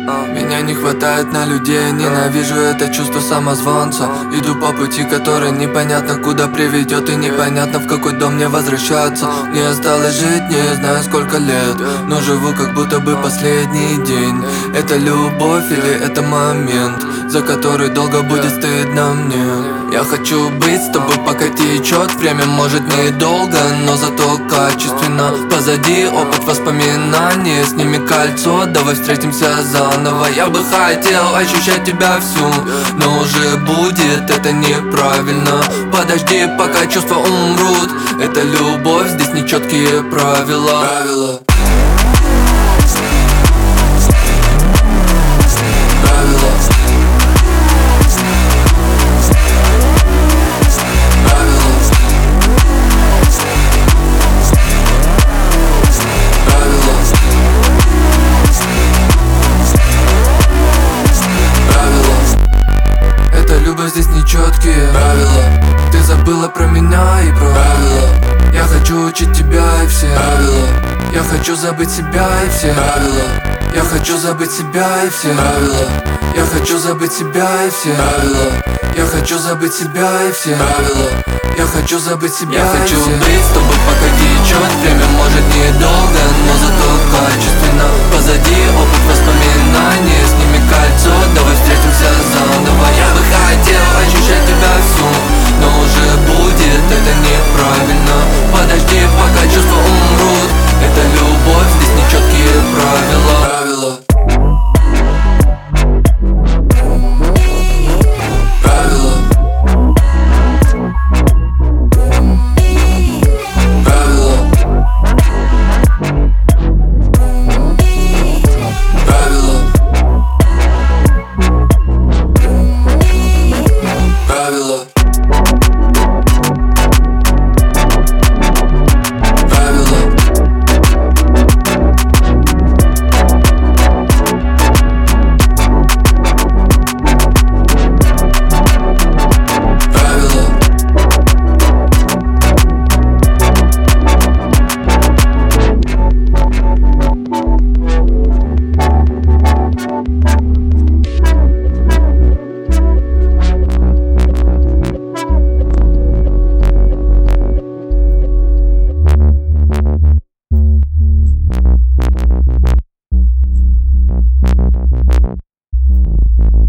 Меня не хватает на людей, ненавижу это чувство самозванца. Иду по пути, который непонятно куда приведет, и непонятно в какой дом мне возвращаться. Мне осталось жить, не знаю сколько лет, но живу как будто бы последний день. Это любовь или это момент, за который долго будет стыдно мне? Я хочу быть с тобой, пока течет время, может недолго, но зато качественно. Позади опыт воспоминаний, сними кольцо, давай встретимся заново. Я бы хотел ощущать тебя всю, но уже будет это неправильно. Подожди, пока чувства умрут, это любовь, здесь нечеткие правила. Здесь нечеткие правила. Ты забыла про меня и про правила. Я хочу учить тебя и все правила. Я хочу забыть себя и все правила. Я хочу забыть себя и все правила. Я хочу забыть себя и все правила. Я хочу забыть себя и все правила. Я хочу забыть себя. Я хочу быть с тобой, пока